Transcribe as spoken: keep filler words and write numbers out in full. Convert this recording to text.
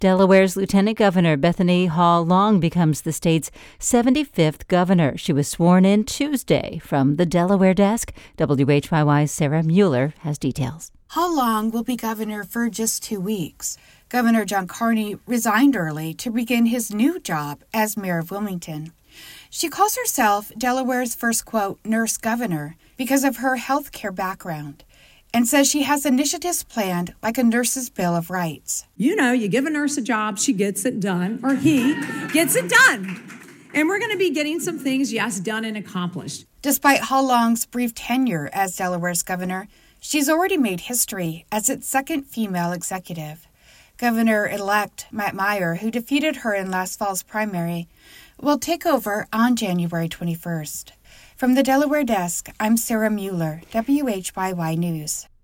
Delaware's Lieutenant Governor Bethany Hall Long becomes the state's seventy-fifth governor. She was sworn in Tuesday. From the Delaware desk, W H Y Y's Sarah Mueller has details. Hall Long will be governor for just two weeks. Governor John Carney resigned early to begin his new job as mayor of Wilmington. She calls herself Delaware's first, quote, nurse governor because of her health care background, and says she has initiatives planned like a nurse's Bill of Rights. You know, you give a nurse a job, she gets it done, or he gets it done. And we're going to be getting some things, yes, done and accomplished. Despite Hall Long's brief tenure as Delaware's governor, she's already made history as its second female executive. Governor-elect Matt Meyer, who defeated her in last fall's primary, will take over on January twenty-first. From the Delaware desk, I'm Sarah Mueller, W H Y Y News.